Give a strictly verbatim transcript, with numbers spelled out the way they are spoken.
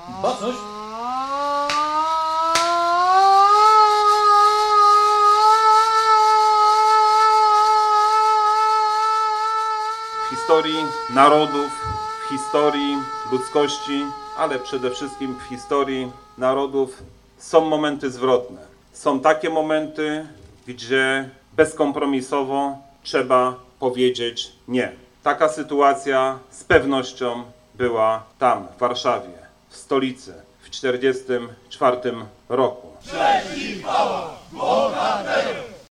Baczność! W historii narodów, w historii ludzkości, ale przede wszystkim w historii narodów są momenty zwrotne. Są takie momenty, gdzie bezkompromisowo trzeba powiedzieć nie. Taka sytuacja z pewnością była tam, w Warszawie, w stolicy, w tysiąc dziewięćset czterdziestym czwartym roku. Cześć i chwała bohaterom!